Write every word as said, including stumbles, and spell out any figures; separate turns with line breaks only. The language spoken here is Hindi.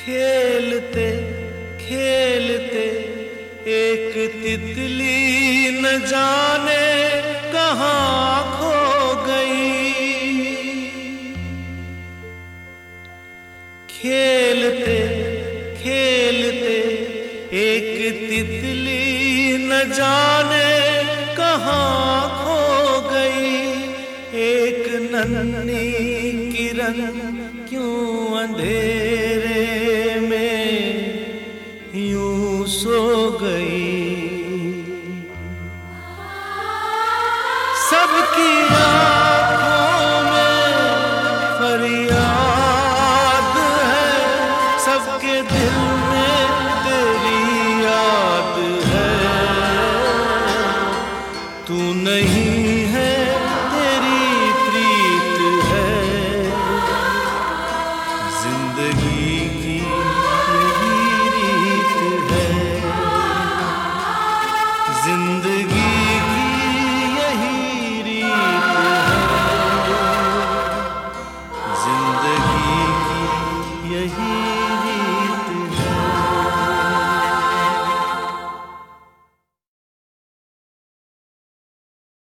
खेलते खेलते एक तितली न जाने कहाँ खो गई। खेलते खेलते एक तितली न जाने कहाँ खो गई। एक नन्ही किरण क्यों अंधेरे